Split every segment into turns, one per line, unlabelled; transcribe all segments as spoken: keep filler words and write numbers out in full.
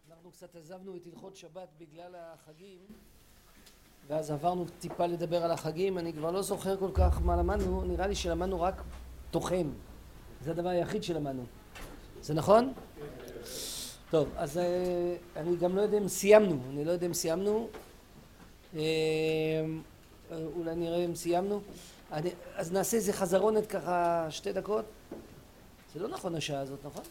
אנחנו קצת עזבנו את הלכות שבת בגלל החגים, ואז עברנו טיפה לדבר על החגים. אני כבר לא זוכר כל כך מה למדנו, נראה לי שלמדנו רק תוכן. זה הדבר היחיד שלמדנו. זה נכון? טוב, אז אני גם לא יודע אם סיימנו, אני לא יודע אם סיימנו. אולי נראה אם סיימנו. אני, אז נעשה איזה חזרונת ככה שתי דקות. זה לא נכון השעה הזאת, נכון?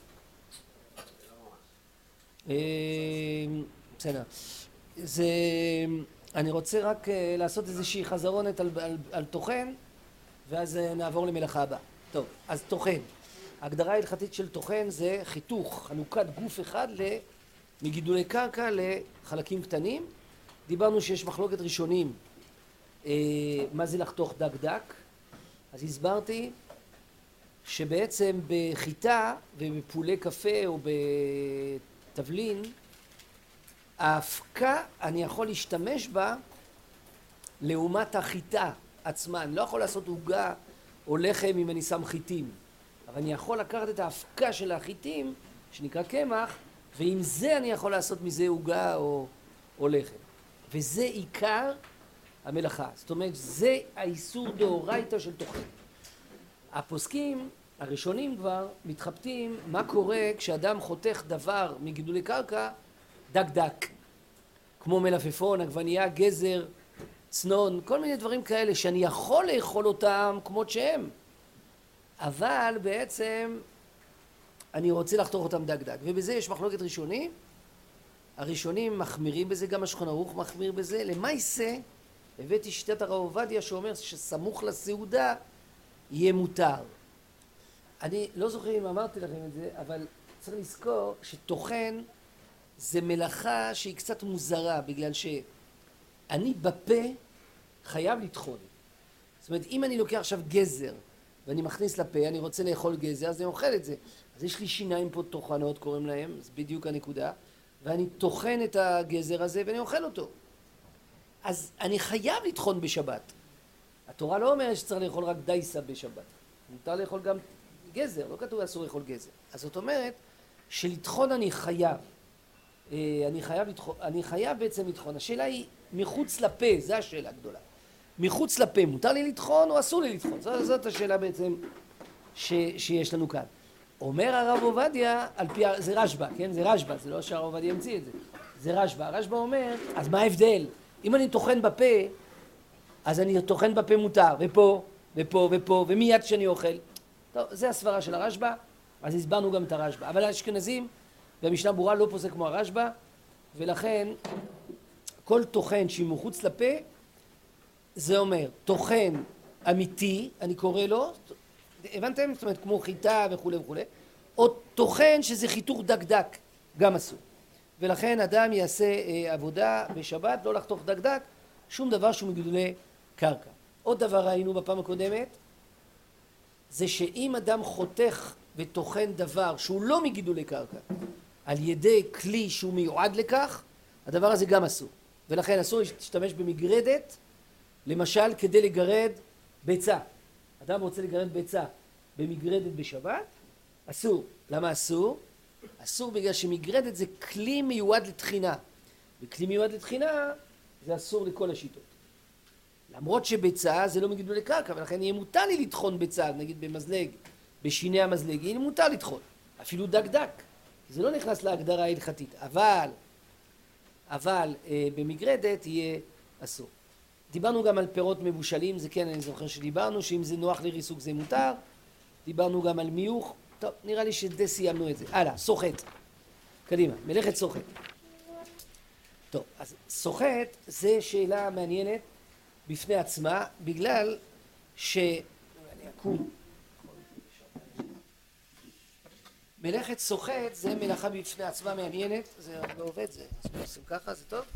בסדר. זה, אני רוצה רק לעשות איזושהי חזרונת על, על, על תוכן, ואז נעבור למלאכה הבאה. טוב, אז תוכן. ההגדרה ההלכתית של תוכן זה חיתוך, חלוקת גוף אחד מגידולי קרקע לחלקים קטנים. דיברנו שיש מחלוקת ראשונים, מה זה לחתוך דק דק. אז הסברתי שבעצם בחיטה ובפולי קפה או בתבלין, ההפקה אני יכול להשתמש בה לעומת החיטה עצמה. אני לא יכול לעשות עוגה או לחם אם אני שם חיטים, אבל אני יכול לקחת את ההפקה של החיטים שנקרא קמח, ועם זה אני יכול לעשות מזה עוגה או, או לחם. וזה עיקר המלאכה. זאת אומרת, זה האיסור דאורייתא של תוכן. הפוסקים הראשונים כבר מתחבטים מה קורה כשאדם חותך דבר מגידולי קרקע דק דק, כמו מלפפון, עגבנייה, גזר, צנון, כל מיני דברים כאלה שאני יכול לאכול אותם כמות שהם, אבל בעצם אני רוצה לחתוך אותם דק דק, ובזה יש מחלוקת ראשונים. הראשונים מחמירים בזה, גם השולחן ערוך מחמיר בזה. למעשה הבאתי שיטת הרב עובדיה שאומר שסמוך לסעודה יהיה מותר. אני לא זוכר אם אמרתי לכם את זה, אבל צריך לזכור שתוכן זה מלאכה שהיא קצת מוזרה, בגלל שאני בפה חייב לטחון. זאת אומרת, אם אני לוקח עכשיו גזר ואני מכניס לפה, אני רוצה לאכול גזר, אז אני אוכל את זה. אז יש לי שיניים פה טוחנות, קוראים להם, זה בדיוק הנקודה, ואני טוחן את הגזר הזה ואני אוכל אותו. אז אני חייב לטחון בשבת. התורה לא אומרת שצריך לאכול רק דייסה בשבת. מותר לאכול גם גזר, לא כתוב אסור לאכול גזר. אז זאת אומרת שלטחון אני חייב. אני חייב לטחון, אני חייב בעצם לטחון. השאלה היא מחוץ לפה, זו השאלה הגדולה. מחוץ לפה, מותר לי לטחון או אסור לי לטחון? זאת, זאת השאלה בעצם ש, שיש לנו כאן. אומר הרב עובדיה, על פי, זה רשב"א, כן? זה רשב"א, זה לא שהרב עובדיה המציא את זה. זה רשב"א. הרשב"א אומר, אז מה ההבדל? אם אני טוחן בפה, אז אני טוחן בפה מותר, ופה, ופה, ופה, ומיד שאני אוכל. טוב, זה הסברה של הרשב"א, אז הסברנו גם את הרשב"א. אבל האשכנזים והמשנה ברורה לא פוסק כמו הרשב"א, ולכן כל טוחן שהיא מחוץ לפה, זה אומר, טוחן אמיתי, אני קורא לו, הבנתם? זאת אומרת, כמו חיטה וכו' וכו', או טוחן שזה חיתוך דק דק, גם אסור. ולכן אדם יעשה אה, עבודה בשבת, לא לחתוך דק דק, שום דבר שהוא מגידולי קרקע. עוד דבר ראינו בפעם הקודמת, זה שאם אדם חותך וטוחן דבר שהוא לא מגידולי קרקע, על ידי כלי שהוא מיועד לכך, הדבר הזה גם אסור. ולכן אסור להשתמש במגרדת, למשל כדי לגרד ביצה. אדם רוצה לגרד ביצה במגרדת בשבת, אסור. למה אסור? אסור בגלל שמגרדת זה כלי מיועד לתחינה. וכלי מיועד לתחינה זה אסור לכל השיטות. למרות שביצה זה לא מגידולי קרקע, ולכן יהיה מותר לי לטחון ביצה, נגיד במזלג, בשיני המזלג, יהיה מותר לטחון. אפילו דק דק. זה לא נכנס להגדרה ההלכתית, אבל, אבל אה, במגרדת יהיה אסור. דיברנו גם על פירות מבושלים, זה כן, אני זוכר שדיברנו, שאם זה נוח לריסוק זה מותר. דיברנו גם על מיוך. טוב, נראה לי שדי סיימנו את זה. הלאה, סוחט. קדימה, מלאכת סוחט. טוב, אז סוחט זה שאלה מעניינת בפני עצמה, בגלל ש... אני אקום. מלאכת סוחט זה מלאכה בפני עצמה מעניינת, זה לא עובד, זה עושים ככה, זה טוב.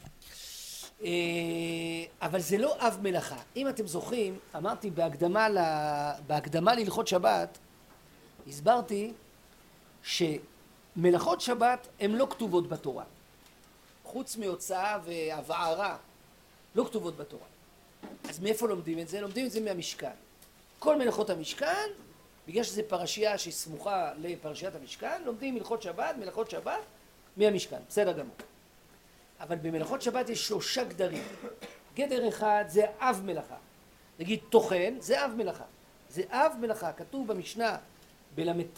אבל זה לא אב מלאכה. אם אתם זוכרים, אמרתי בהקדמה, לה... בהקדמה להלכות שבת, הסברתי שמלאכות שבת הן לא כתובות בתורה. חוץ מהוצאה והבערה, לא כתובות בתורה. אז מאיפה לומדים את זה? לומדים את זה מהמשכן. כל מלאכות המשכן, בגלל שזו פרשייה שסמוכה לפרשיית המשכן, לומדים מלאכות שבת, מלאכות שבת, מהמשכן, בסדר גמור. אבל במלאכות שבת יש שלושה גדרים. גדר אחד זה אב מלאכה. נגיד טוחן, זה אב מלאכה. זה אב מלאכה, כתוב במשנה בל"ט,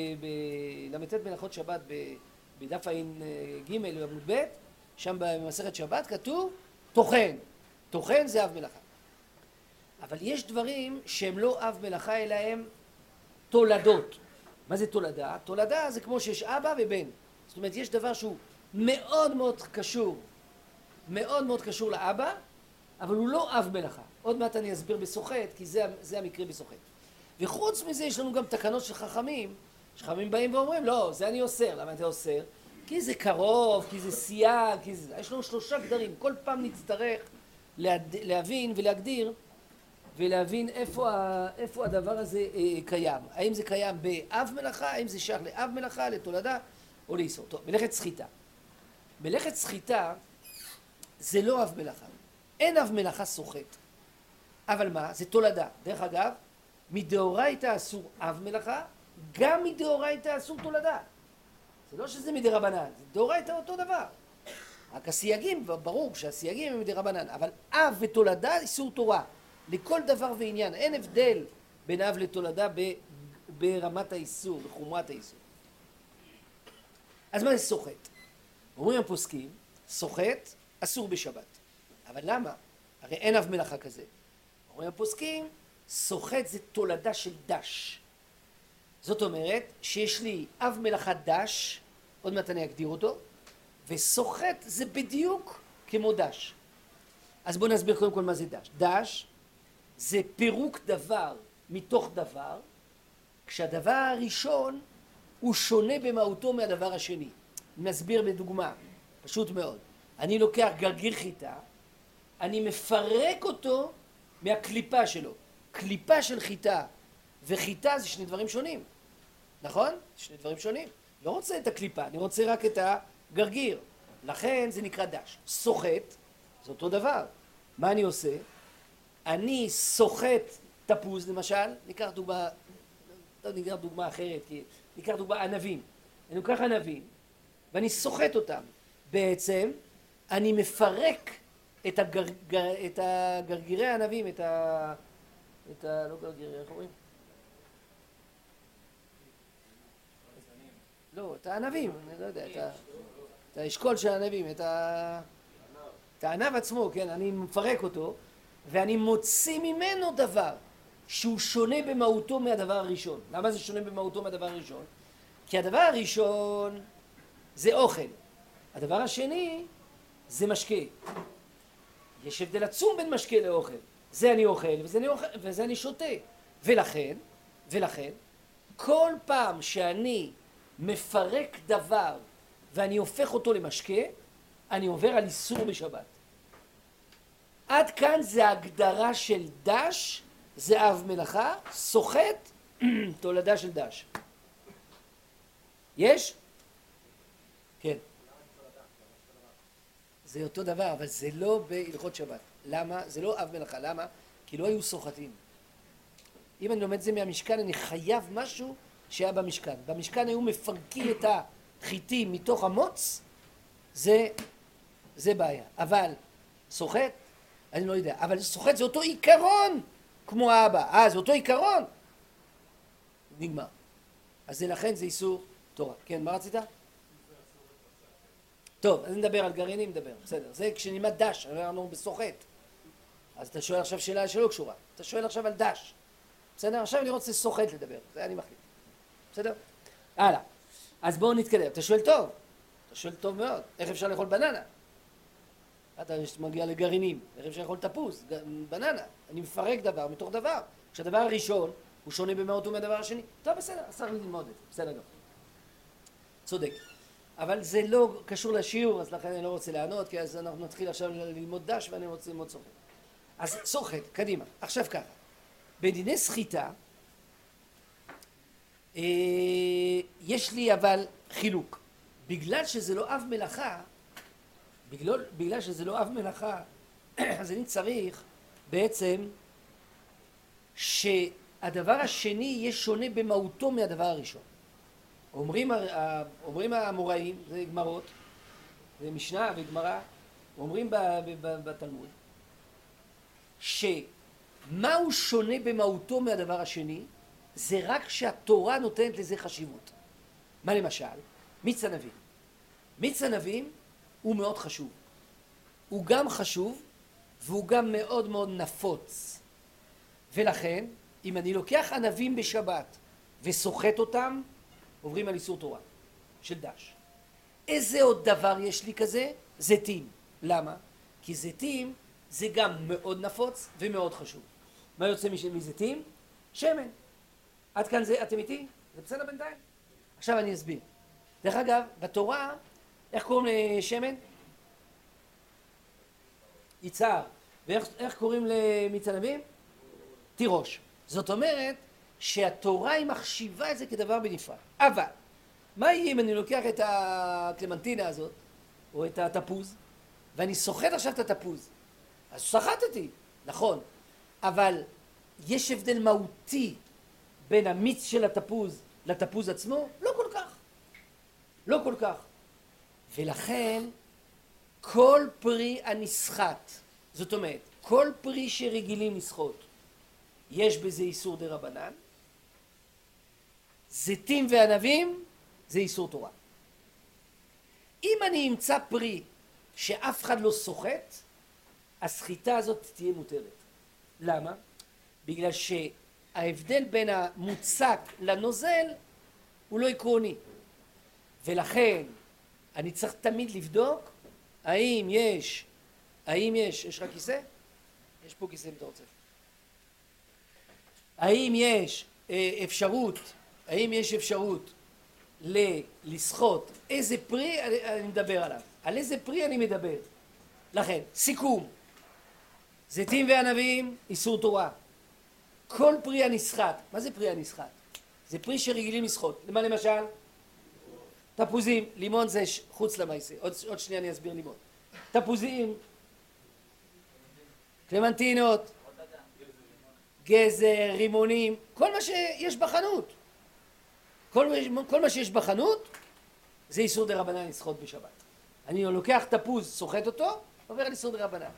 בל"ט מלאכות שבת בדף ע"ג בעמוד ב', שם במסכת שבת כתוב טוחן. טוחן זה אב מלאכה. אבל יש דברים שהם לא אב מלאכה אלא הם תולדות. מה זה תולדה? תולדה זה כמו שיש אבא ובן. זאת אומרת, יש דבר שהוא מאוד מאוד קשור, מאוד מאוד קשור לאבא, אבל הוא לא אב מלאכה. עוד מעט אני אסביר בסוחט, כי זה, זה המקרה בסוחט. וחוץ מזה יש לנו גם תקנות של חכמים, שחכמים באים ואומרים, לא, זה אני אוסר. למה אתה אוסר? כי זה קרוב, כי זה סייג, כי זה... יש לנו שלושה גדרים. כל פעם נצטרך להד... להבין ולהגדיר, ולהבין איפה, ה... איפה הדבר הזה אה, קיים. האם זה קיים באב מלאכה, האם זה שייך לאב מלאכה, לתולדה, או לאיסור. טוב, מלאכת סחיטה. מלאכת סחיטה זה לא אב מלאכה. אין אב מלאכה סוחט. אבל מה? זה תולדה. דרך אגב, מדאורייתא אסור אב מלאכה, גם מדאורייתא אסור תולדה. זה לא שזה מדרבנן, זה דאורייתא אותו דבר. רק הסייגים, ברור שהסייגים הם מדרבנן, אבל אב ותולדה איסור תורה. לכל דבר ועניין. אין הבדל בין אב לתולדה ב- ברמת האיסור, בחומרת האיסור. אז מה זה סוחט? אומרים הפוסקים, סוחט אסור בשבת. אבל למה? הרי אין אב מלאכה כזה. אומרים הפוסקים, סוחט זה תולדה של דש. זאת אומרת שיש לי אב מלאכה דש, עוד מעט אני אגדיר אותו, וסוחט זה בדיוק כמו דש. אז בואו נסביר קודם כל מה זה דש. דש זה פירוק דבר מתוך דבר, כשהדבר הראשון הוא שונה במהותו מהדבר השני. נסביר בדוגמה, פשוט מאוד. אני לוקח גרגיר חיטה, אני מפרק אותו מהקליפה שלו. קליפה של חיטה וחיטה זה שני דברים שונים, נכון? שני דברים שונים. לא רוצה את הקליפה, אני רוצה רק את הגרגיר. לכן זה נקרא דש. סוחט, זה אותו דבר. מה אני עושה? אני סוחט תפוז למשל, ניקח דוגמה, לא ניקח דוגמה אחרת, כי ניקח דוגמה ענבים. אני לוקח ענבים ואני סוחט אותם. בעצם אני מפרק את, הגרגר, את הגרגירי הענבים, את ה... את ה... לא גרגירי, איך אומרים? לא, את הענבים, אני לא יודע, את, ה... את האשכול של הענבים, את, ה... את הענב עצמו, כן, אני מפרק אותו, ואני מוציא ממנו דבר שהוא שונה במהותו מהדבר הראשון. למה זה שונה במהותו מהדבר הראשון? כי הדבר הראשון זה אוכל. הדבר השני זה משקה. יש הבדל עצום בין משקה לאוכל. זה אני אוכל וזה אני, אוכל, וזה אני שותה. ולכן, ולכן, כל פעם שאני מפרק דבר ואני הופך אותו למשקה, אני עובר על איסור בשבת. עד כאן זה ההגדרה של דש, זה אב מלאכה, סוחט, תולדה של דש. יש? כן. זה אותו דבר, אבל זה לא בהלכות שבת. למה? זה לא אב מלאכה. למה? כי לא היו סוחטים. אם אני לומד את זה מהמשכן, אני חייב משהו שהיה במשכן. במשכן היו מפרקים את החיטים מתוך המוץ, זה, זה בעיה. אבל סוחט, אני לא יודע. אבל סוחט זה אותו עיקרון כמו האבא. אה, זה אותו עיקרון? נגמר. אז זה לכן זה איסור תורה. כן, מה רצית? טוב, אז נדבר על גרעינים, נדבר, בסדר. זה כשנלמד דש, אנחנו בסוחט. אז אתה שואל עכשיו שאלה שלא קשורה. אתה שואל עכשיו על דש. בסדר? עכשיו אני רוצה סוחט לדבר. זה אני מחליט. בסדר? הלאה. אז בואו נתקדם. אתה שואל טוב. אתה שואל טוב מאוד. איך אפשר לאכול בננה? אתה מגיע לגרעינים. איך אפשר לאכול תפוז? בננה. אני מפרק דבר מתוך דבר. כשהדבר הראשון הוא שונה במהותו מהדבר השני. טוב, בסדר. אז צריך ללמוד את זה. בסדר גם. צודק. אבל זה לא קשור לשיעור, אז לכן אני לא רוצה לענות, כי אז אנחנו נתחיל עכשיו ללמוד דש ואני רוצה ללמוד סוחט. אז סוחט, קדימה. עכשיו ככה. בדיני סחיטה, אה, יש לי אבל חילוק. בגלל שזה לא אב מלאכה, בגלל, בגלל שזה לא אב מלאכה, אז אני צריך בעצם שהדבר השני יהיה שונה במהותו מהדבר הראשון. אומרים, אומרים המוראים, זה גמרות, זה משנה וגמרא, אומרים בתלמוד, שמה הוא שונה במהותו מהדבר השני, זה רק שהתורה נותנת לזה חשיבות. מה למשל? מיץ ענבים. מיץ ענבים הוא מאוד חשוב. הוא גם חשוב, והוא גם מאוד מאוד נפוץ. ולכן, אם אני לוקח ענבים בשבת וסוחט אותם, עוברים על איסור תורה של דש. איזה עוד דבר יש לי כזה? זיתים. למה? כי זיתים זה גם מאוד נפוץ ומאוד חשוב. מה יוצא מזיתים? שמן. עד כאן זה, אתם איתי? זה בסדר בינתיים? עכשיו אני אסביר. דרך אגב, בתורה, איך קוראים לשמן? יצהר. ואיך קוראים למיץ ענבים? תירוש. זאת אומרת שהתורה היא מחשיבה את זה כדבר בנפרד. אבל, מה יהיה אם אני לוקח את הקלמנטינה הזאת, או את התפוז, ואני סוחט עכשיו את התפוז? אז סחטתי, נכון. אבל יש הבדל מהותי בין המיץ של התפוז לתפוז עצמו? לא כל כך. לא כל כך. ולכן, כל פרי הנסחט, זאת אומרת, כל פרי שרגילים לסחוט, יש בזה איסור דרבנן. זיתים וענבים זה איסור תורה. אם אני אמצא פרי שאף אחד לא סוחט, הסחיטה הזאת תהיה מותרת. למה? בגלל שההבדל בין המוצק לנוזל הוא לא עקרוני. ולכן אני צריך תמיד לבדוק האם יש, האם יש, יש לך כיסא? יש פה כיסא אם אתה רוצה. האם יש אפשרות, האם יש אפשרות לסחוט איזה פרי אני מדבר עליו? על איזה פרי אני מדבר? לכן, סיכום. זיתים וענבים, איסור תורה. כל פרי הנסחט. מה זה פרי הנסחט? זה פרי שרגילים לסחוט. למה למשל? תפוזים. לימון זה חוץ למעשה. עוד, עוד שנייה אני אסביר לימון. תפוזים. קלמנטינות. גזר, רימונים. כל מה שיש בחנות. כל, כל מה שיש בחנות זה איסור דרבנן לסחוט בשבת. אני לוקח תפוז, סוחט אותו, עובר על איסור דרבנן.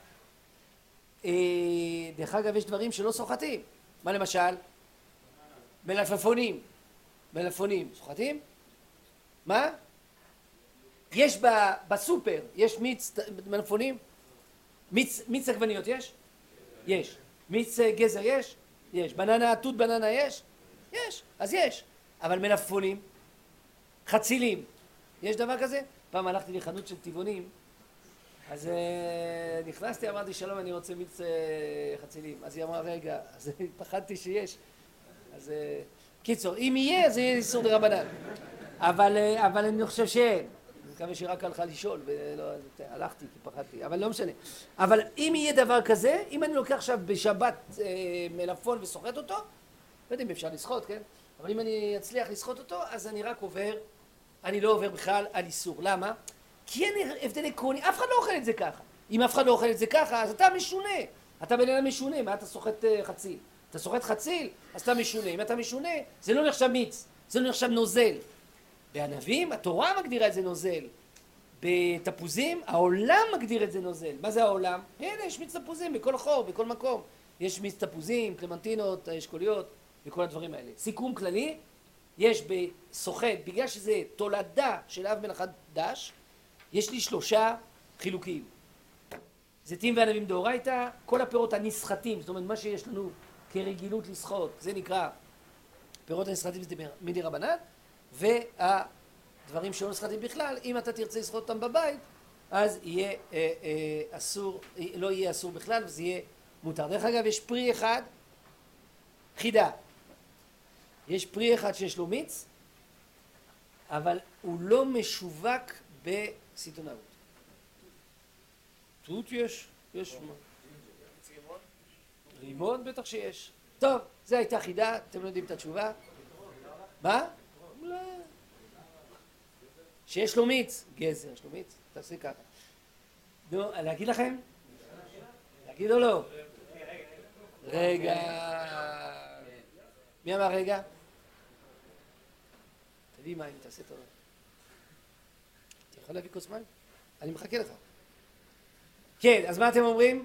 דרך אגב, יש דברים שלא סוחטים. מה למשל? מלפפונים. מלפפונים. סוחטים? מה? יש בסופר, יש מיץ מלפפונים? מיץ, מיץ עגבניות יש? יש. מיץ גזר יש? יש. בננה, תות בננה יש? יש. אז יש. אבל מלפפונים, חצילים. יש דבר כזה? פעם הלכתי לחנות של טבעונים, אז uh, נכנסתי, אמרתי שלום, אני רוצה מיץ uh, חצילים. אז היא אמרה רגע, אז פחדתי שיש. אז uh, קיצור, אם יהיה, זה יהיה איסור דרבנן. אבל, uh, אבל אני חושב שאין. אני מקווה שרק הלכה לשאול, ולא, הלכתי כי פחדתי, אבל לא משנה. אבל אם יהיה דבר כזה, אם אני לוקח עכשיו בשבת uh, מלפפון וסוחט אותו, לא יודע אם אפשר לסחוט, כן? אבל אם אני אצליח לסחוט אותו, אז אני רק עובר, אני לא עובר בכלל על איסור. למה? כי אין הבדל עקרוני, אף אחד לא אוכל את זה ככה. אם אף אחד לא אוכל את זה ככה, אז אתה משונה. אתה בן אדם משונה, מה אתה סוחט חציל? אתה סוחט חציל, אז אתה משונה. אם אתה משונה, זה לא נחשב מיץ, זה לא נחשב נוזל. בענבים, התורה מגדירה את זה נוזל. בתפוזים, העולם מגדיר את זה נוזל. מה זה העולם? הנה, יש מיץ תפוזים בכל חור, בכל מקום. יש מיץ תפוזים, קלמנטינות, אשכוליות, וכל הדברים האלה. סיכום כללי, יש בסוחט, בגלל שזה תולדה של אב מלאכת דש, יש לי שלושה חילוקים. זיתים וענבים דאורייתא, כל הפירות הנסחטים, זאת אומרת מה שיש לנו כרגילות לסחוט, זה נקרא פירות הנסחטים זה מדרבנן, והדברים שלא נסחטים בכלל, אם אתה תרצה לסחוט אותם בבית, אז יהיה אה, אה, אסור, לא יהיה אסור בכלל, וזה יהיה מותר. דרך אגב, יש פרי אחד, חידה. יש פרי אחד שיש לו מיץ, אבל הוא לא משווק בסיטונאות. תות יש, יש מה. רימון בטח שיש. טוב, זו הייתה חידה, אתם לא יודעים את התשובה. מה? לא. שיש לו מיץ, גזר, יש לו מיץ, תעשי ככה. נו, להגיד לכם? להגיד או לא? רגע. מי אמר רגע? תביא מים, תעשה טוב. אתה יכול להביא כוס מים? אני מחכה לך. כן, אז מה אתם אומרים?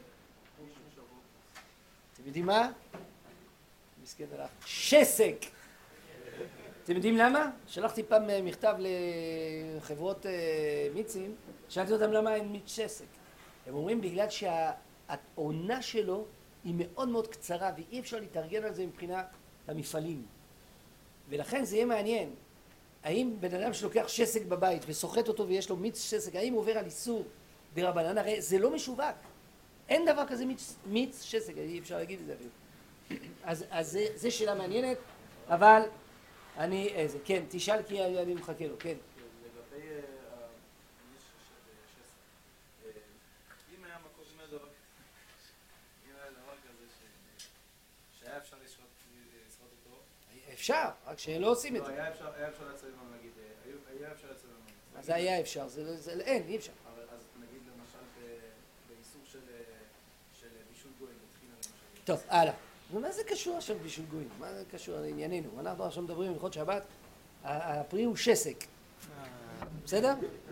אתם יודעים מה? מסכן הלך. שסק! אתם יודעים למה? שלחתי פעם מכתב לחברות מיצים, שאלתי אותם למה אין מיץ שסק. הם אומרים בגלל שהעונה שלו היא מאוד מאוד קצרה ואי אפשר להתארגן על זה מבחינת המפעלים. ולכן זה יהיה מעניין. האם בן אדם שלוקח שסק בבית וסוחט אותו ויש לו מיץ שסק, האם הוא עובר על איסור דרבנן? הרי זה לא משווק. אין דבר כזה מיץ, מיץ שסק, אי אפשר להגיד את זה אפילו. אז, אז זה, זה שאלה מעניינת, אבל אני, איזה, כן, תשאל כי אני מחכה לו, כן.
לגבי מיץ שסק, אם היה מקום, אם היה דבר כזה, אם היה דבר כזה שהיה אפשר לשחוט אותו,
אפשר, רק שלא עושים את זה.
לא, היה אפשר לצלם, נגיד, היה אפשר לצלם.
אז זה היה אפשר, זה אין, אי אפשר.
אז נגיד למשל באיסור של בישול גויים, בתחילה למשל.
טוב, הלאה. ומה זה קשור עכשיו בישול גויים? מה זה קשור לענייננו? אנחנו עכשיו מדברים הלכות שבת, הפרי הוא שסק. בסדר?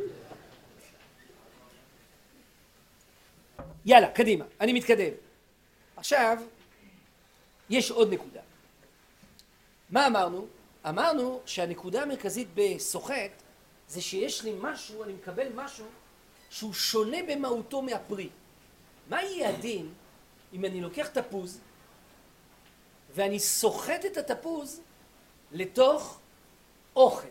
יאללה, קדימה, אני מתקדם. עכשיו, יש עוד נקודה. מה אמרנו? אמרנו שהנקודה המרכזית בסוחט זה שיש לי משהו, אני מקבל משהו שהוא שונה במהותו מהפרי. מה יהיה הדין אם אני לוקח תפוז ואני סוחט את התפוז לתוך אוכל?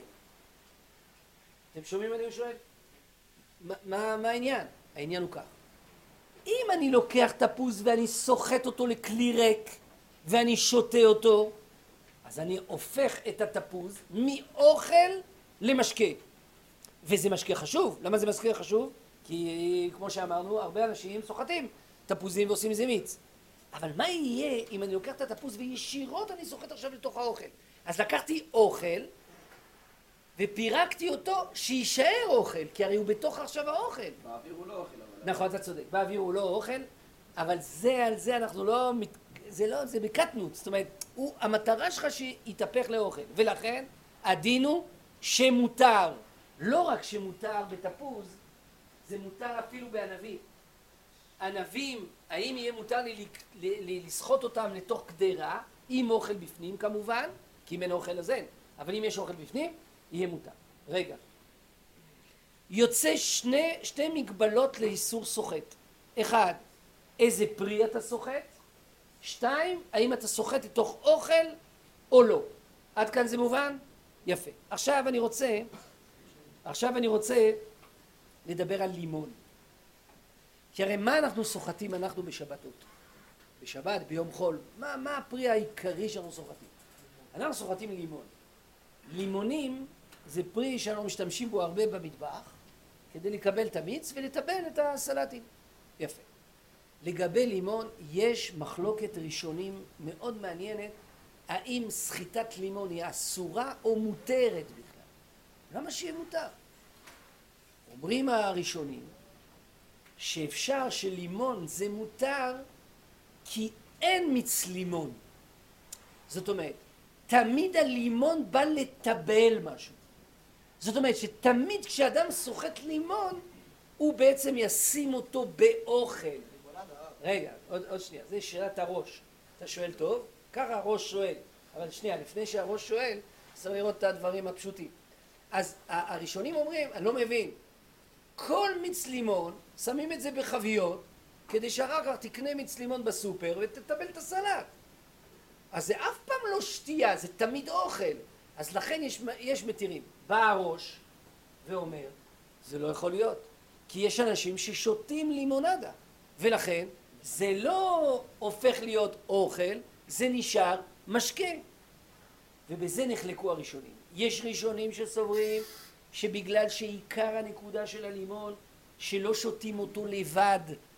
אתם שומעים מה אני שואל? מה, מה, מה העניין? העניין הוא כך. אם אני לוקח תפוז ואני סוחט אותו לכלי ריק ואני שותה אותו, אז אני הופך את התפוז מאוכל למשקה. וזה משקה חשוב. למה זה משקה חשוב? כי כמו שאמרנו, הרבה אנשים סוחטים תפוזים ועושים מזה מיץ. אבל מה יהיה אם אני לוקח את התפוז וישירות אני סוחט עכשיו לתוך האוכל? אז לקחתי אוכל ופירקתי אותו שישאר אוכל, כי הרי הוא בתוך עכשיו האוכל.
באוויר הוא לא אוכל. אבל...
נכון, אתה צודק. באוויר הוא לא אוכל, אבל זה על זה אנחנו לא... זה לא, זה בקטנות. זאת אומרת, הוא, המטרה שלך שיתהפך לאוכל. ולכן, הדין הוא שמותר. לא רק שמותר בתפוז, זה מותר אפילו בענבים. ענבים, האם יהיה מותר לי לסחוט אותם לתוך קדרה, עם אוכל בפנים כמובן, כי אם אין אוכל אז אין, אבל אם יש אוכל בפנים, יהיה מותר. רגע. יוצא שני, שתי מגבלות לאיסור סוחט. אחד, איזה פרי אתה סוחט? שתיים, האם אתה סוחט לתוך אוכל או לא? עד כאן זה מובן? יפה. עכשיו אני רוצה, עכשיו אני רוצה לדבר על לימון. כי הרי מה אנחנו סוחטים אנחנו בשבתות? בשבת, ביום חול, מה, מה הפרי העיקרי שאנחנו סוחטים? אנחנו סוחטים לימון. לימונים זה פרי שאנחנו משתמשים בו הרבה במטבח, כדי לקבל את המיץ ולטבל את הסלטים. יפה. לגבי לימון יש מחלוקת ראשונים מאוד מעניינת, האם סחיטת לימון היא אסורה או מותרת בכלל. למה שיהיה מותר? אומרים הראשונים שאפשר שלימון זה מותר כי אין מיץ לימון. זאת אומרת, תמיד הלימון בא לטבל משהו. זאת אומרת שתמיד כשאדם סוחט לימון הוא בעצם ישים אותו באוכל. רגע, עוד, עוד שנייה, זה שאלת הראש. אתה שואל טוב, ככה הראש שואל. אבל שנייה, לפני שהראש שואל, צריך לראות את הדברים הפשוטים. אז הראשונים אומרים, אני לא מבין, כל מיץ לימון, שמים את זה בחביות, כדי שאחר כך תקנה מיץ לימון בסופר ותטבל את הסלט. אז זה אף פעם לא שתייה, זה תמיד אוכל. אז לכן יש, יש מתירים. בא הראש ואומר, זה לא יכול להיות. כי יש אנשים ששותים לימונדה. ולכן זה לא הופך להיות אוכל, זה נשאר משקה. ובזה נחלקו הראשונים. יש ראשונים שסוברים שבגלל שעיקר הנקודה של הלימון, שלא שותים אותו לבד,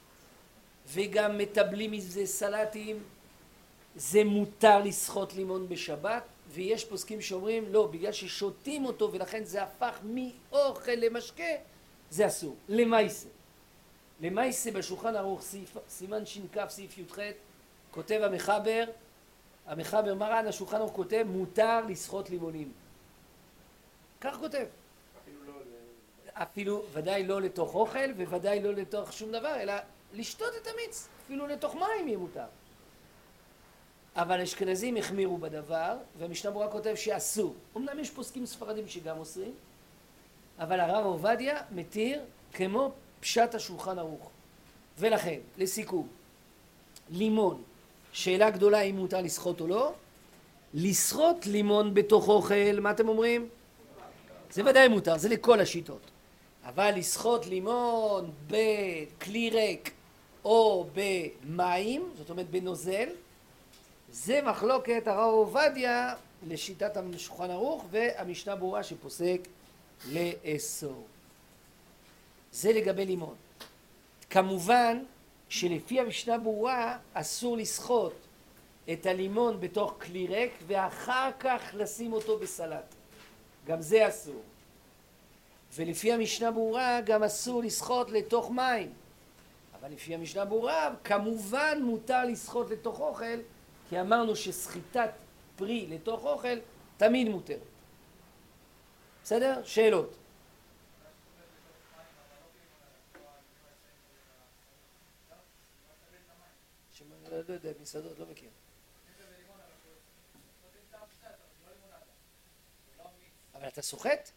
וגם מטבלים מזה סלטים, זה מותר לסחוט לימון בשבת, ויש פוסקים שאומרים, לא, בגלל ששותים אותו ולכן זה הפך מאוכל למשקה, זה אסור. למעשה. למעשה בשולחן ערוך סימן ש"כ סעיף י"ח, כותב המחבר, המחבר מרן השולחן ערוך כותב, מותר לסחוט לימונים. כך כותב.
אפילו לא...
אפילו ודאי לא לתוך אוכל וודאי לא לתוך שום דבר, אלא לשתות את המיץ, אפילו לתוך מים יהיה מותר. אבל אשכנזים החמירו בדבר, והמשנה ברורה כותב שאסור. אמנם יש פוסקים ספרדים שגם אוסרים, אבל הרב עובדיה מתיר כמו פשט השולחן ערוך. ולכן, לסיכום, לימון, שאלה גדולה אם מותר לסחוט או לא, לסחוט לימון בתוך אוכל, מה אתם אומרים? זה ודאי מותר, זה לכל השיטות. אבל לסחוט לימון בכלי ריק או במים, זאת אומרת בנוזל, זה מחלוקת הרב עובדיה לשיטת השולחן ערוך והמשנה ברורה שפוסק לאסור. זה לגבי לימון. כמובן שלפי המשנה ברורה אסור לסחוט את הלימון בתוך כלי ריק ואחר כך לשים אותו בסלט. גם זה אסור. ולפי המשנה ברורה גם אסור לסחוט לתוך מים. אבל לפי המשנה ברורה כמובן מותר לסחוט לתוך אוכל, כי אמרנו שסחיטת פרי לתוך אוכל תמיד מותר. בסדר? שאלות. לא יודע, מסעדות, לא מכיר. אבל אתה סוחט?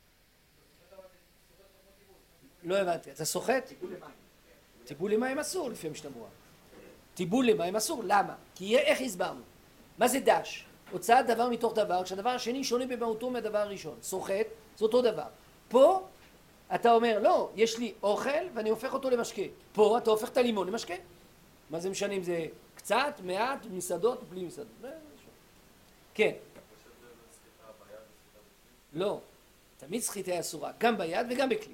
לא הבנתי, אתה סוחט? טיבול למים אסור לפי המשנה ברורה. טיבול למים אסור, למה? כי איך הסברנו? מה זה דש? הוצאת דבר מתוך דבר, כשהדבר השני שונה במהותו מהדבר הראשון. סוחט, זה אותו דבר. פה אתה אומר, לא, יש לי אוכל ואני הופך אותו למשקה. פה אתה הופך את הלימון למשקה. מה זה משנה אם זה קצת, מעט, מסעדות, בלי מסעדות? כן. לא, תמיד סחיטה היא אסורה, גם ביד וגם בכלי.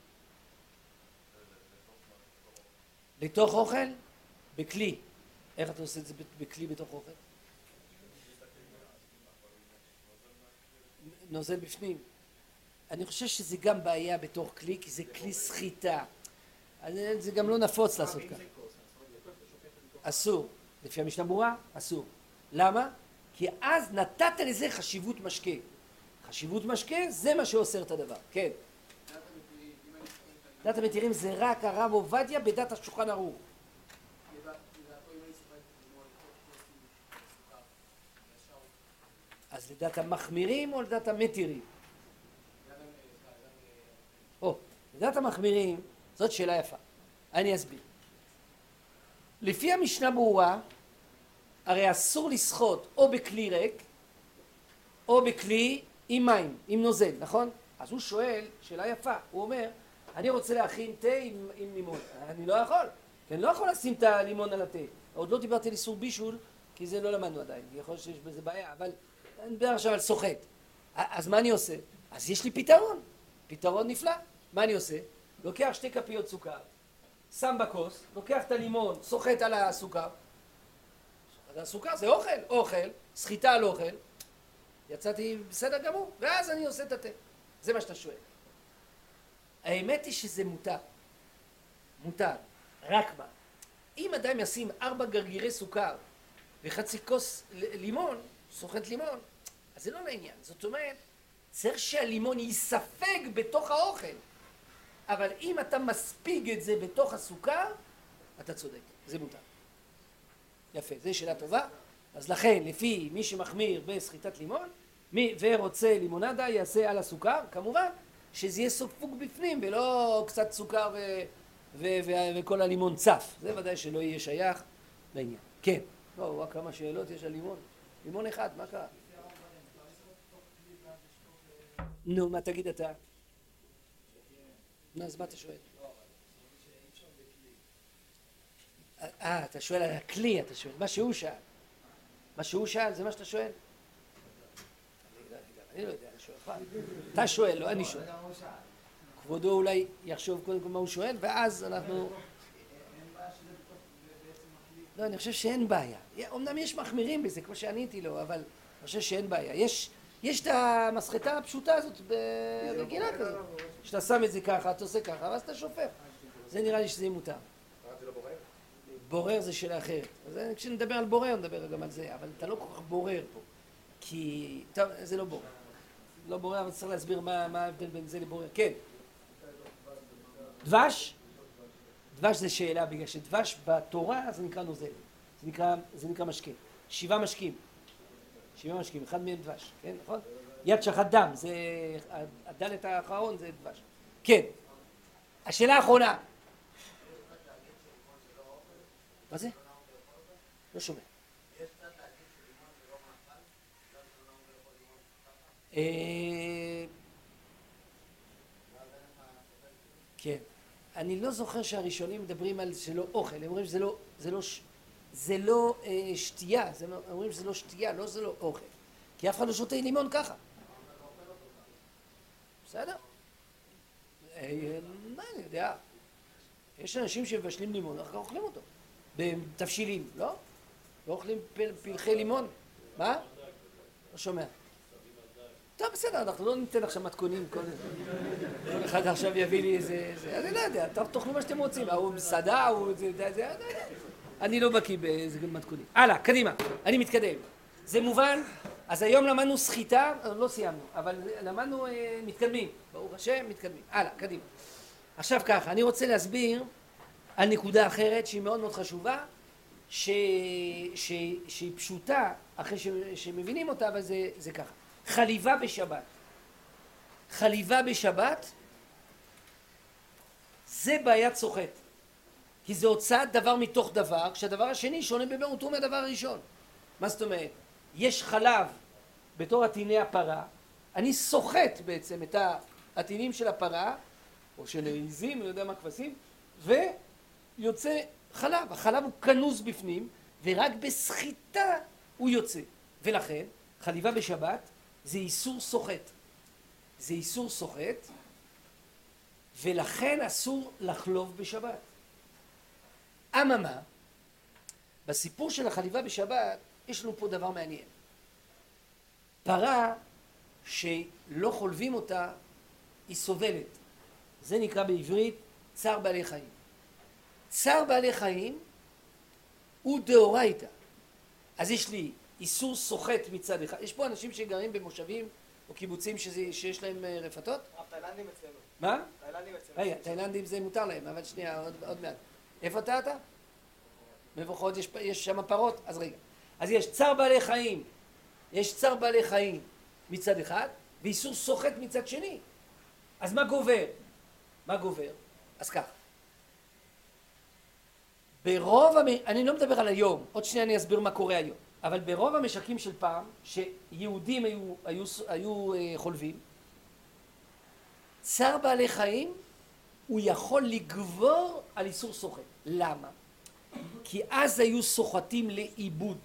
לתוך אוכל? בכלי. איך אתה עושה את זה בכלי בתוך אוכל? נוזל בפנים. אני חושב שזה גם בעיה בתוך כלי, כי זה כלי סחיטה. זה גם לא נפוץ לעשות ככה. אסור. לפי המשנה ברורה, אסור. למה? כי אז נתת לזה חשיבות משקה. חשיבות משקה זה מה שאוסר את הדבר. כן. דת המתירים זה רק הרב עובדיה בדת השולחן ערוך. אז לדת המחמירים או לדת המתירים? או, לדת המחמירים זאת שאלה יפה. אני אסביר. לפי המשנה ברורה, הרי אסור לסחוט או בכלי ריק או בכלי עם מים, עם נוזל, נכון? אז הוא שואל, שאלה יפה, הוא אומר, אני רוצה להכין תה עם, עם לימון. אני לא יכול, כי אני לא יכול לשים את הלימון על התה. עוד לא דיברתי על איסור בישול, כי זה לא למדנו עדיין, יכול להיות שיש בזה בעיה, אבל אני מדבר עכשיו על סוחט. אז מה אני עושה? אז יש לי פתרון, פתרון נפלא. מה אני עושה? לוקח שתי כפיות סוכר, שם בכוס, לוקח את הלימון, סוחט על הסוכר. סוחט על הסוכר זה אוכל, אוכל, סחיטה על אוכל. יצאתי בסדר גמור, ואז אני עושה את התה. זה מה שאתה שואל. האמת היא שזה מותר. מותר. רק מה? אם אדם ישים ארבע גרגירי סוכר וחצי כוס לימון, סוחט לימון, אז זה לא לעניין. זאת אומרת, צריך שהלימון ייספג בתוך האוכל. אבל אם אתה מספיג את זה בתוך הסוכר, אתה צודק. זה מותר. יפה, זו שאלה טובה. אז לכן, לפי מי שמחמיר בסחיטת לימון, מי ורוצה לימונדה יעשה על הסוכר, כמובן שזה יהיה סופוג בפנים ולא קצת סוכר ו... ו... ו... וכל הלימון צף. זה ודאי שלא יהיה שייך לעניין. כן. לא, רק כמה שאלות יש על לימון. לימון אחד, מה קרה? נו, מה תגיד אתה? נו, אז מה אתה שואל? אה, אתה שואל על הכלי, אתה שואל. מה שהוא שאל. מה שהוא שאל, זה מה שאתה שואל? אני לא יודע, אני שואל לך. אתה שואל, לא אני שואל. כבודו אולי יחשוב קודם כל מה הוא שואל, ואז אנחנו... לא, אני חושב שאין בעיה. אמנם יש מחמירים בזה, כמו שעניתי לו, אבל אני חושב שאין בעיה. יש... יש את המסחטה הפשוטה הזאת ברגילה כזאת. שאתה שם את זה ככה, אתה עושה ככה, ואז אתה שופך. זה נראה לי שזה מותר.
זה לא בורר?
בורר זה שאלה אחרת. אז כשנדבר על בורר, נדבר גם על זה, אבל אתה לא כל כך בורר פה. כי... טוב, זה לא בורר. לא בורר, אבל צריך להסביר מה, מה ההבדל בין זה לבורר. כן. דבש? דבש זה שאלה, בגלל שדבש בתורה זה נקרא נוזל. זה נקרא, זה נקרא משקה. שבעה משקים. שבעה משקים, אחד מהם דבש, כן, נכון? יד שחט דם, זה, הדלת האחרון זה דבש. כן. השאלה האחרונה. מה זה? לא שומע. כן. אני לא זוכר שהראשונים מדברים על זה לא אוכל, הם אומרים שזה לא, זה לא, זה לא שתייה, הם אומרים שזה לא שתייה, לא זה לא אוכל. כי אף אחד לא שותה לימון ככה. בסדר? מה אני יודע? יש אנשים שמבשלים לימון, אחר כך אוכלים אותו. בתבשילים, לא? לא אוכלים פלחי לימון. מה? לא שומע. טוב, בסדר, אנחנו לא ניתן עכשיו מתכונים, כל אחד עכשיו יביא לי איזה... אני לא יודע, תאכלו מה שאתם רוצים, הוא מסעדה, הוא... אני לא בקיא באיזה מתכונים. הלאה, קדימה, אני מתקדם. זה מובן, אז היום למדנו סחיטה, לא סיימנו, אבל למדנו מתקדמים, ברוך השם, מתקדמים. הלאה, קדימה. עכשיו ככה, אני רוצה להסביר על נקודה אחרת שהיא מאוד מאוד חשובה, שהיא פשוטה אחרי שמבינים אותה, אבל זה ככה. חליבה בשבת. חליבה בשבת זה בעיית סוחט. כי זה הוצאת דבר מתוך דבר, כשהדבר השני שונה במהותו מהדבר הראשון. מה זאת אומרת? יש חלב בתור עטיני הפרה, אני סוחט בעצם את העטינים של הפרה, או של העיזים, אני לא יודע מה כבשים, ויוצא חלב. החלב הוא כנוז בפנים, ורק בסחיטה הוא יוצא. ולכן, חליבה בשבת זה איסור סוחט. זה איסור סוחט, ולכן אסור לחלוב בשבת. אממה, בסיפור של החליבה בשבת, יש לנו פה דבר מעניין. פרה שלא חולבים אותה, היא סובלת. זה נקרא בעברית צער בעלי חיים. צער בעלי חיים הוא דאורייתא. אז יש לי איסור סוחט מצד אחד. יש פה אנשים שגרים במושבים או קיבוצים שזה, שיש להם רפתות?
תאילנדים אצלנו.
מה?
תאילנדים אצלנו.
רגע, תאילנדים זה מותר להם, אבל שנייה, עוד, עוד מעט. איפה אתה אתה? מבוכות, יש, יש שם פרות? אז רגע. אז יש צער בעלי חיים, יש צער בעלי חיים מצד אחד, ואיסור סוחט מצד שני. אז מה גובר? מה גובר? אז כך. ברוב, המ... אני לא מדבר על היום, עוד שנייה אני אסביר מה קורה היום, אבל ברוב המשקים של פעם, שיהודים היו, היו, היו, היו חולבים, צער בעלי חיים הוא יכול לגבור על איסור סוחט. למה? כי אז היו סוחטים לאיבוד.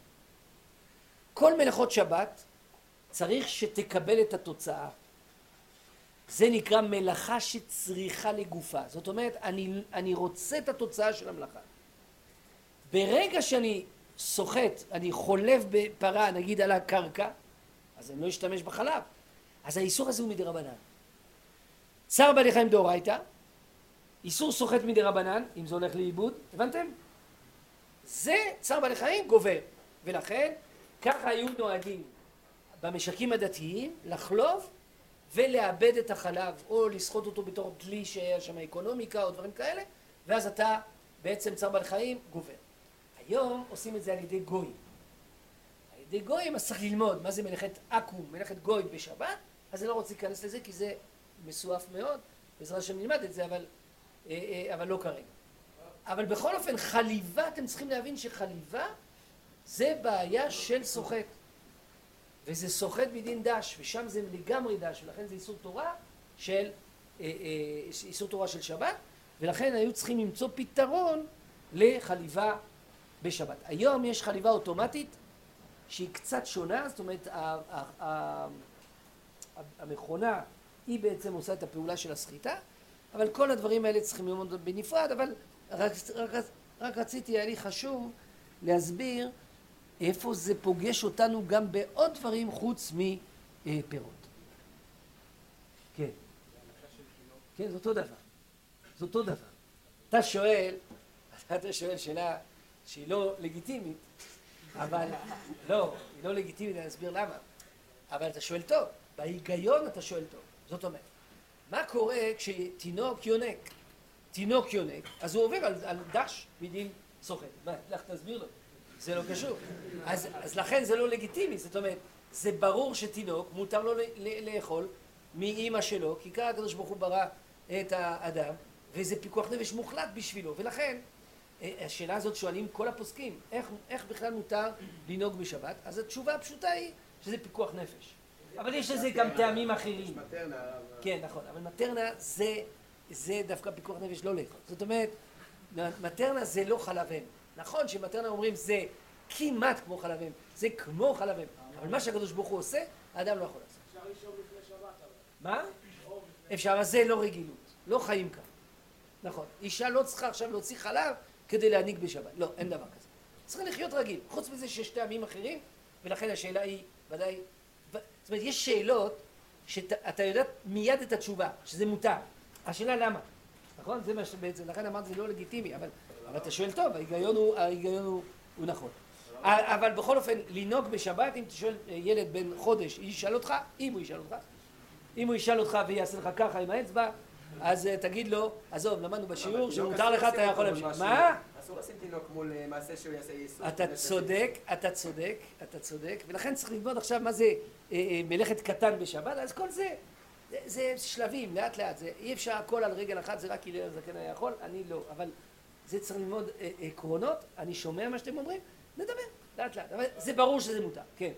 כל מלאכות שבת צריך שתקבל את התוצאה. זה נקרא מלאכה שצריכה לגופה. זאת אומרת, אני, אני רוצה את התוצאה של המלאכה. ברגע שאני סוחט, אני חולב בפרה, נגיד על הקרקע, אז אני לא אשתמש בחלב. אז האיסור הזה הוא מדרבנן. צער בעלי חיים דאורייתא, איסור סוחט מדרבנן, אם זה הולך לאיבוד, הבנתם? זה צער בעלי חיים גובר. ולכן, ככה היו נוהגים במשקים הדתיים לחלוב ולאבד את החלב, או לסחוט אותו בתור דלי שהיה שם אקונומיקה או דברים כאלה, ואז אתה בעצם צער בעלי חיים גובר. היום עושים את זה על ידי גויים. על ידי גויים אז צריך ללמוד מה זה מלאכת עכו"ם, מלאכת גוי בשבת, אז אני לא רוצה להיכנס לזה כי זה מסועף מאוד, בעזרת השם נלמד את זה, אבל, אבל לא כרגע. אבל בכל אופן, חליבה, אתם צריכים להבין שחליבה זה בעיה של סוחט. וזה סוחט בדין דש, ושם זה לגמרי דש, ולכן זה איסור תורה של, איסור תורה של שבת, ולכן היו צריכים למצוא פתרון לחליבה בשבת. היום יש חליבה אוטומטית שהיא קצת שונה, זאת אומרת, המכונה היא בעצם עושה את הפעולה של הסחיטה, אבל כל הדברים האלה צריכים ללמוד בנפרד, אבל רק, רק, רק רציתי, היה לי חשוב להסביר איפה זה פוגש אותנו גם בעוד דברים חוץ מפירות. כן. כן, זה אותו דבר. זה אותו דבר. אתה שואל, אתה שואל שאלה שהיא לא לגיטימית, אבל לא, היא לא לגיטימית, אני אסביר למה. אבל אתה שואל טוב. בהיגיון אתה שואל טוב. זאת אומרת, מה קורה כשתינוק יונק? תינוק יונק, אז הוא עובר על, על דש מדין סוחט. מה, לך תסביר לו. זה לא קשור. אז, אז לכן זה לא לגיטימי. זאת אומרת, זה ברור שתינוק מותר לו ל, ל, לאכול מאמא שלו, כי ככה הקדוש ברוך הוא ברא את האדם, וזה פיקוח נפש מוחלט בשבילו. ולכן, השאלה הזאת שואלים כל הפוסקים, איך, איך בכלל מותר לנהוג בשבת? אז התשובה הפשוטה היא שזה פיקוח נפש. אבל יש לזה גם טעמים אחרים.
יש מטרנה.
כן, נכון, אבל מטרנה זה, זה דווקא פיקוח נפש לא לאכול. זאת אומרת, מטרנה זה לא חלב אם. נכון שמטרנה אומרים זה כמעט כמו חלב אם, זה כמו חלב אם. אבל מה שהקדוש ברוך הוא עושה, האדם לא יכול לעשות.
אפשר לשאול לפני שבת.
מה? אפשר, אבל זה לא רגילות. לא חיים כאן. נכון. אישה לא צריכה עכשיו להוציא חלב כדי להניק בשבת. לא, אין דבר כזה. צריך לחיות רגיל. חוץ מזה שיש טעמים אחרים, ולכן השאלה היא ודאי... זאת אומרת, יש שאלות שאתה יודע מיד את התשובה, שזה מותר. השאלה למה? נכון? זה מה שבעצם, לכן אמרת זה לא לגיטימי, אבל, אבל אתה שואל טוב, ההיגיון הוא, ההיגיון הוא, הוא נכון. אבל בכל אופן, לנהוג בשבת, אם תשאל ילד בן חודש, ישאל אותך, אם הוא ישאל אותך, אם הוא ישאל אותך ויעשה לך ככה עם האצבע, אז תגיד לו, עזוב, למדנו בשיעור, שמותר לך, אתה יכול להמשיך. מה?
אסור לשים תינוק מול מעשה שהוא יעשה ייסוד.
אתה צודק, אתה צודק, אתה צודק, ולכן צריך ללמוד עכשיו מה זה מלאכת קטן בשבת, אז כל זה, זה שלבים, לאט לאט, אי אפשר הכל על רגל אחת, זה רק הלל הזקן היה יכול, אני לא, אבל זה צריך ללמוד עקרונות, אני שומע מה שאתם אומרים, נדבר, לאט לאט, אבל זה ברור שזה מותר, כן.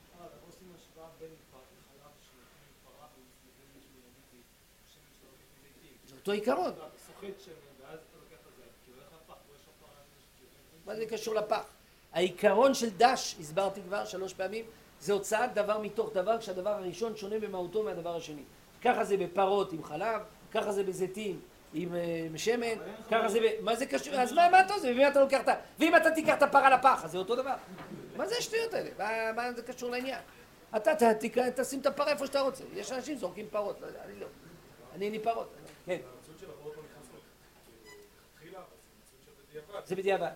זה אותו עיקרון. מה זה קשור לפח? העיקרון של דש, הסברתי כבר שלוש פעמים, זה הוצאת דבר מתוך דבר, כשהדבר הראשון שונה במהותו מהדבר השני. ככה זה בפרות עם חלב, ככה זה בזיתים עם שמן, ככה זה ב... מה זה קשור? אז מה, מה אתה עושה? ואם אתה לוקח את ה... ואם אתה תיקח את הפרה לפח, אז זה אותו דבר. מה זה השטויות האלה? מה, מה זה קשור לעניין? אתה תשים את הפרה איפה שאתה רוצה. יש אנשים זורקים פרות, לא יודע, אני לא. אני אין לי פרות. כן. זה בדיעבד.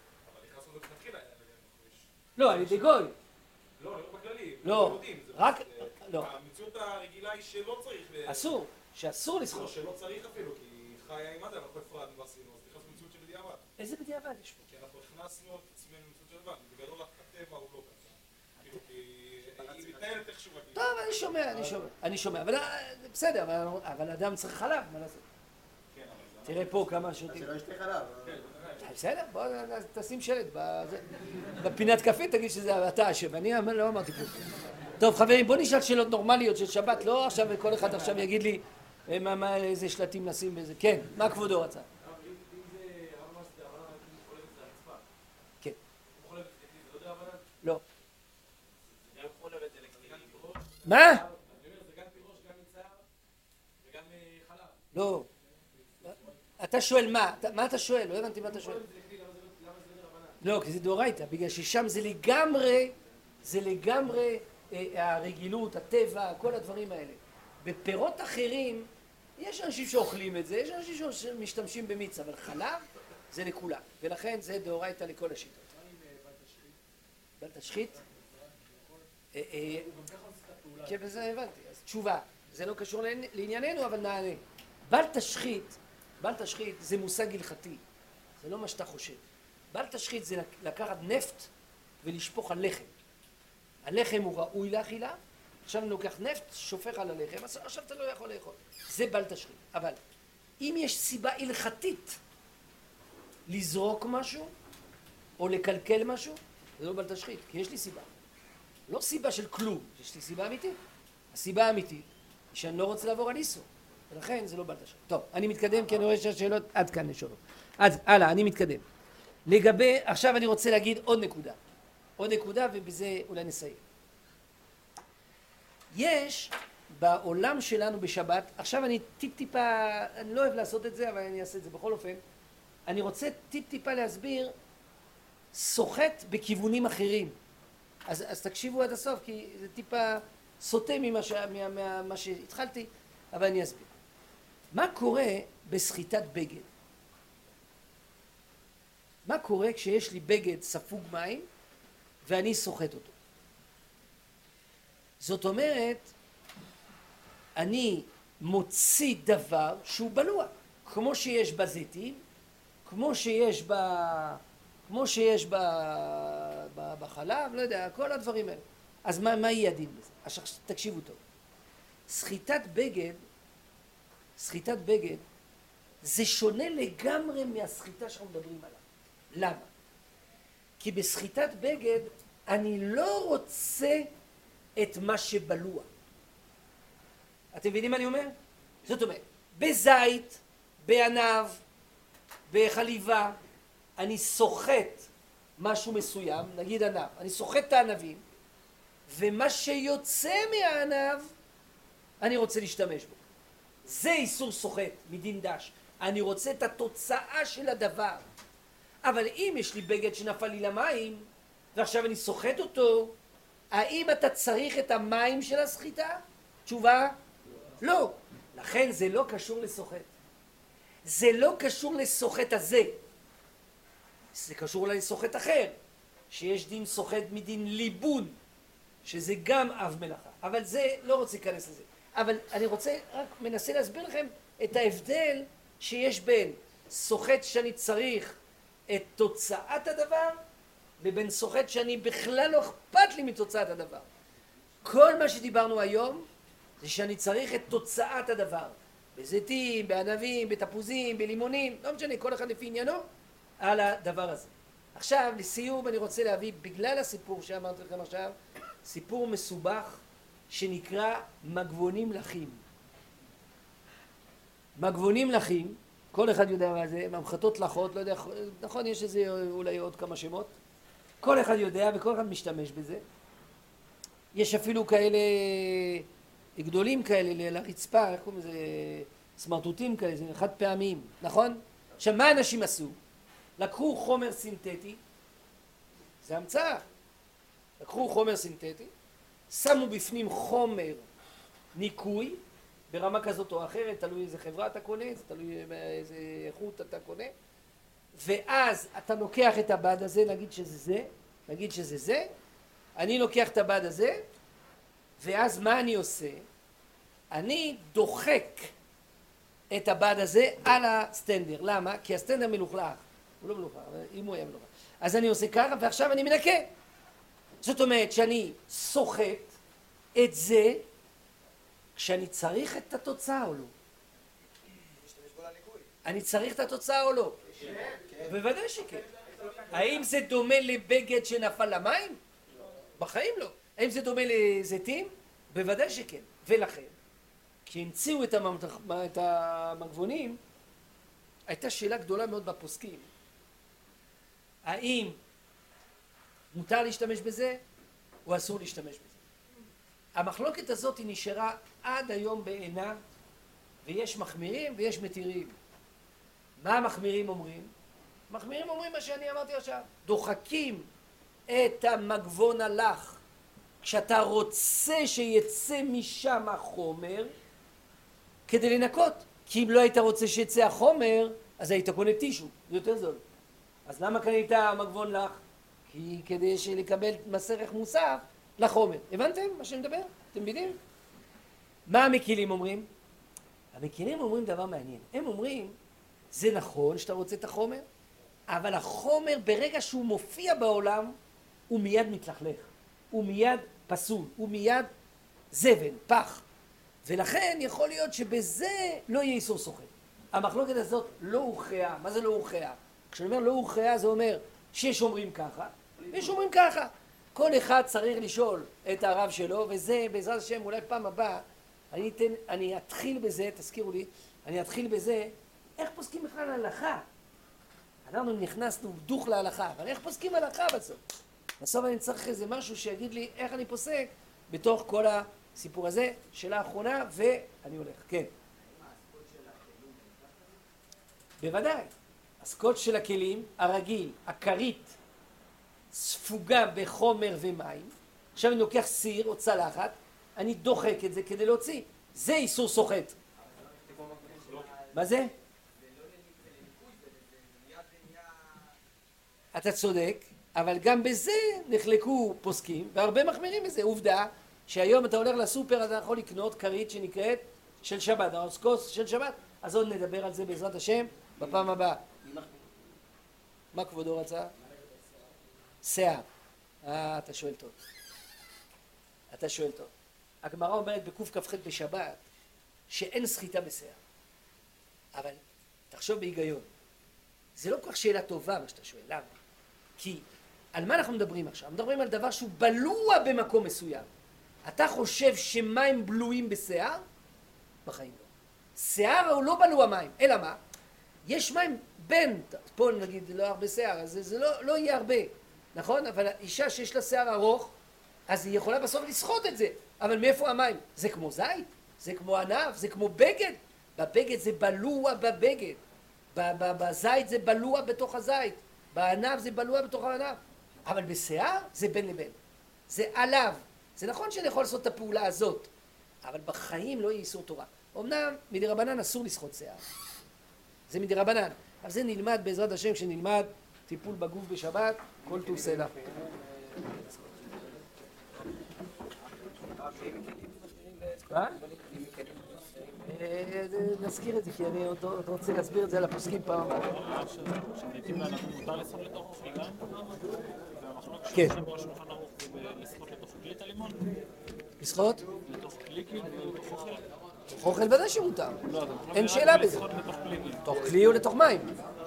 לא, על ידי גוי.
לא, לא בכללי.
לא, רק... לא.
המציאות הרגילה היא שלא צריך...
אסור, שאסור לסחור.
לא, שלא צריך אפילו, כי היא חיה עם מה זה, אנחנו הפרדנו ועשינו, אז נכנס במציאות של בדיעבד.
איזה בדיעבד יש פה?
כי אנחנו הכנסנו את עצמנו למציאות של בדיעבד, בגדול הטבע הוא לא ככה. כאילו, כי היא מתנהלת איכשהו רגיל.
טוב, אני שומע, אני שומע, אני שומע, אבל בסדר, אבל אדם צריך חלב, מה לעשות? תראה פה כמה שותים.
שלא ישתה חלב.
בסדר, בוא תשים שלט בפינת קפה, תגיד שזה אתה אשם, אני לא אמרתי פה. טוב חברים, בוא נשאל שאלות נורמליות של שבת, לא עכשיו כל אחד עכשיו יגיד לי איזה שלטים נשים באיזה, כן, מה כבודו רצה? כן. לא. מה? לא. אתה שואל מה? מה אתה שואל? לא הבנתי מה אתה שואל. לא, כי זה דאורייתא, בגלל ששם זה לגמרי, זה לגמרי הרגילות, הטבע, כל הדברים האלה. בפירות אחרים, יש אנשים שאוכלים את זה, יש אנשים שמשתמשים במיץ, אבל חלב זה לכולם, ולכן זה דאורייתא לכל השיטות. בל תשחית? כן, וזה הבנתי. אז תשובה, זה לא קשור לענייננו, אבל נענה. בל תשחית, בל תשחית זה מושג הלכתי, זה לא מה שאתה חושב. בל תשחית זה לקחת נפט ולשפוך על לחם. הלחם הוא ראוי לאכילה, עכשיו אני לוקח נפט, שופך על הלחם, עכשיו אתה לא יכול לאכול. זה בל תשחית. אבל אם יש סיבה הלכתית לזרוק משהו או לקלקל משהו, זה לא בל תשחית, כי יש לי סיבה. לא סיבה של כלום, יש לי סיבה אמיתית. הסיבה האמיתית היא שאני לא רוצה לעבור על איסור. ולכן זה לא בל תשחית. טוב, אני מתקדם כי אני רואה שהשאלות עד כאן נשונות. אז הלאה, אני מתקדם. לגבי, עכשיו אני רוצה להגיד עוד נקודה. עוד נקודה ובזה אולי נסיים. יש בעולם שלנו בשבת, עכשיו אני טיפ טיפה, אני לא אוהב לעשות את זה אבל אני אעשה את זה בכל אופן. אני רוצה טיפ טיפה להסביר סוחט בכיוונים אחרים. אז, אז תקשיבו עד הסוף כי זה טיפה סוטה ממה, ש, מה, מה, מה שהתחלתי, אבל אני אסביר. מה קורה בסחיטת בגד? מה קורה כשיש לי בגד ספוג מים ואני סוחט אותו? זאת אומרת, אני מוציא דבר שהוא בלוע, כמו שיש בזיתים, כמו שיש ב... כמו שיש ב... ב... בחלב, לא יודע, כל הדברים האלה. אז מה, מה יהיה הדין בזה? עכשיו תקשיבו טוב. סחיטת בגד, סחיטת בגד, זה שונה לגמרי מהסחיטה שאנחנו מדברים עליו. למה? כי בסחיטת בגד אני לא רוצה את מה שבלוע. אתם מבינים מה אני אומר? זאת אומרת, בזית, בענב, בחליבה, אני סוחט משהו מסוים, נגיד ענב, אני סוחט את הענבים, ומה שיוצא מהענב, אני רוצה להשתמש בו. זה איסור סוחט מדין דש. אני רוצה את התוצאה של הדבר. אבל אם יש לי בגד שנפל לי למים, ועכשיו אני סוחט אותו, האם אתה צריך את המים של הסחיטה? תשובה? לא. לכן זה לא קשור לסוחט. זה לא קשור לסוחט הזה. זה קשור לסוחט אחר, שיש דין סוחט מדין ליבון, שזה גם אב מלאכה. אבל זה, לא רוצה להיכנס לזה. אבל אני רוצה, רק מנסה להסביר לכם את ההבדל שיש בין סוחט שאני צריך את תוצאת הדבר, לבין סוחט שאני בכלל לא אכפת לי מתוצאת הדבר. כל מה שדיברנו היום, זה שאני צריך את תוצאת הדבר. בזיתים, בענבים, בתפוזים, בלימונים, לא משנה, כל אחד לפי עניינו, על הדבר הזה. עכשיו, לסיום, אני רוצה להביא, בגלל הסיפור שאמרתי לכם עכשיו, סיפור מסובך שנקרא מגבונים לחים. מגבונים לחים, כל אחד יודע מה זה, ממחטות לחות, לא יודע, נכון, יש איזה אולי עוד כמה שמות. כל אחד יודע וכל אחד משתמש בזה. יש אפילו כאלה גדולים כאלה לרצפה, איך קוראים לזה, סמרטוטים כאלה, זה חד פעמיים, נכון? עכשיו, מה אנשים עשו? לקחו חומר סינתטי, זה המצאה, לקחו חומר סינתטי, שמו בפנים חומר ניקוי, ברמה כזאת או אחרת, תלוי איזה חברה אתה קונה, זה תלוי איזה איכות אתה קונה, ואז אתה לוקח את הבד הזה, נגיד שזה זה, נגיד שזה זה, אני לוקח את הבד הזה, ואז מה אני עושה? אני דוחק את הבד הזה על הסטנדר. למה? כי הסטנדר מלוכלך. הוא לא מלוכלך, אבל אם הוא היה מלוכלך. אז אני עושה ככה, ועכשיו אני מנקה. זאת אומרת שאני סוחט את זה, כשאני צריך את התוצאה או לא. אני צריך את התוצאה או לא? בוודאי שכן. האם זה דומה לבגד שנפל למים? בחיים לא. האם זה דומה לזיתים? בוודאי שכן. ולכן, כשהמציאו את המגבונים, הייתה שאלה גדולה מאוד בפוסקים. האם מותר להשתמש בזה, או אסור להשתמש בזה? המחלוקת הזאת היא נשארה עד היום בעינה, ויש מחמירים ויש מתירים. מה המחמירים אומרים? מחמירים אומרים מה שאני אמרתי עכשיו. דוחקים את המגבון הלך, כשאתה רוצה שיצא משם החומר, כדי לנקות. כי אם לא היית רוצה שיצא החומר, אז היית קונה טישו, זה יותר זול. אז למה קנית מגבון לך? כי כדי לקבל מס ערך מוסף לחומר. הבנתם מה שאני מדבר? אתם מבינים? מה המקילים אומרים? המקילים אומרים דבר מעניין. הם אומרים, זה נכון שאתה רוצה את החומר, אבל החומר ברגע שהוא מופיע בעולם, הוא מיד מתלכלך. הוא מיד פסול. הוא מיד זבל, פח. ולכן יכול להיות שבזה לא יהיה איסור סוחט. המחלוקת הזאת לא הוכרעה. מה זה לא הוכרעה? כשאני אומר לא הוכרעה זה אומר שיש אומרים ככה, ויש אומרים ככה. כל אחד צריך לשאול את הרב שלו, וזה בעזרת השם אולי פעם הבאה, אני, אתן, אני אתחיל בזה, תזכירו לי, אני אתחיל בזה, איך פוסקים בכלל הלכה? אנחנו נכנסנו דוך להלכה, אבל איך פוסקים הלכה בסוף? בסוף אני צריך איזה משהו שיגיד לי איך אני פוסק בתוך כל הסיפור הזה. שאלה האחרונה, ואני הולך. כן. בוודאי. הסקוט של הכלים, הרגיל, הכרית, ספוגה בחומר ומים. עכשיו אני לוקח סיר או צלחת, אני דוחק את זה כדי להוציא. זה איסור סוחט. מה זה? אתה צודק, אבל גם בזה נחלקו פוסקים, והרבה מחמירים בזה. עובדה שהיום אתה הולך לסופר, אתה יכול לקנות כרית שנקראת של שבת, כוס של שבת, אז עוד נדבר על זה בעזרת השם בפעם הבאה. מה כבודו רצה? שיער. אה, אתה שואל טוב. אתה שואל טוב. הגמרא אומרת בקוף כ"ח בשבת שאין סחיטה בשיער. אבל תחשוב בהיגיון. זה לא כל כך שאלה טובה מה שאתה שואל. למה? כי על מה אנחנו מדברים עכשיו? מדברים על דבר שהוא בלוע במקום מסוים. אתה חושב שמים בלויים בשיער? בחיים לא. שיער הוא לא בלוע מים, אלא מה? יש מים בין, פה נגיד לא הרבה שיער, אז זה, זה לא, לא יהיה הרבה, נכון? אבל אישה שיש לה שיער ארוך, אז היא יכולה בסוף לסחוט את זה. אבל מאיפה המים? זה כמו זית, זה כמו ענף, זה כמו בגד. בבגד זה בלוע בבגד. בזית זה בלוע בתוך הזית. בענף זה בלוע בתוך הענף. אבל בשיער זה בין לבין. זה עליו. זה נכון שאני יכול לעשות את הפעולה הזאת, אבל בחיים לא יהיה איסור תורה. אמנם מדרבנן אסור לסחוט שיער. זה מדרבנן. אבל זה נלמד בעזרת השם כשנלמד טיפול בגוף בשבת, כל טוב סלע. מה? נזכיר את זה, כי אני עוד רוצה להסביר את זה על הפוסקים פעם.
מותר לסחוט לתוך כלי גם?
כן.
לסחוט לתוך כלי את הלימון?
לסחוט?
לתוך כלי כאילו, לתוך אוכל?
לתוך אוכל ודאי שמותר. אין שאלה בזה. לתוך כלי או לתוך מים.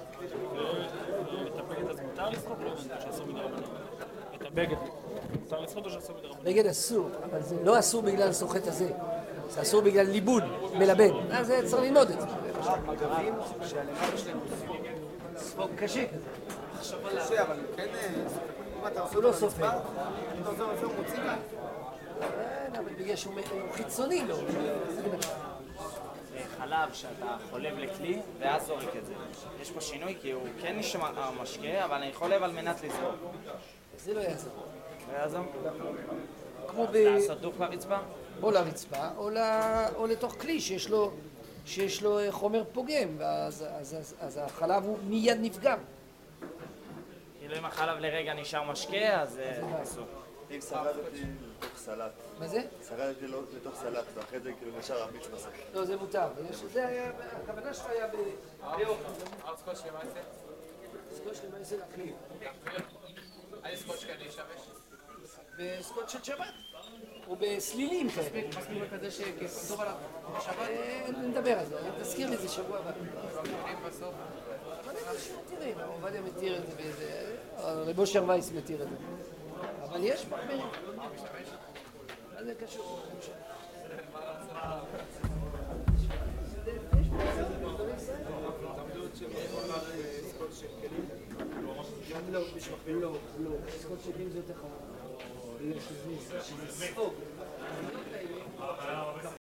את הבגד אז מותר לסחוט? לא הבנתי שאסור מדרבנן. את הבגד מותר לסחוט או שאסור מדרבנן?
בגד אסור, אבל זה לא אסור בגלל הסוחט הזה. זה אסור בגלל ליבוד, מלבן. אז צריך ללמוד את זה.
מגבים שהלמד שלהם
ספוג קשה כזה.
קשה, אבל כן, אם אתה עושה
הוא לא
אותו
סופג.
למצווה, אם אתה עושה אותו הוא מוציא גם.
כן, אבל בגלל שהוא חיצוני לו.
חלב שאתה חולב לכלי ואז זורק את זה. יש פה שינוי כי הוא כן נשמע משקה, אבל אני חולב על מנת לזרוק.
זה לא יעזור.
לא יעזור?
כמו ב...
לעשות דוך לרצפה?
או לרצפה, או, ל... או לתוך כלי שיש לו, שיש לו חומר פוגם, ואז אז, אז, אז החלב הוא מיד נפגם.
כאילו אם החלב לרגע נשאר משקה, אז אסור.
אם שרדתי לתוך סלט.
מה זה?
שרדתי לתוך סלט, ואחרי זה כאילו נשאר המיץ בסוף.
לא, זה מותר. זה היה, הכוונה שלך היה באוכל.
סקוץ' למעשה?
סקוץ' למעשה לכלי.
איזה סקוץ' כאלה ישמש?
בסקוץ' של שבת. או בסלילים כאלה.
מספיק כזה שכתוב עליו בשבת?
נדבר על זה, תזכיר לי את זה שבוע הבא.
בסוף.
אבל יש מתירים, הרב עובדיה מתיר את זה באיזה... רב אושר וייס מתיר את זה. אבל יש הרבה... מה זה קשור? לא, לא, לא. סקוט של כלים זה יותר חמור. שזה ספוג.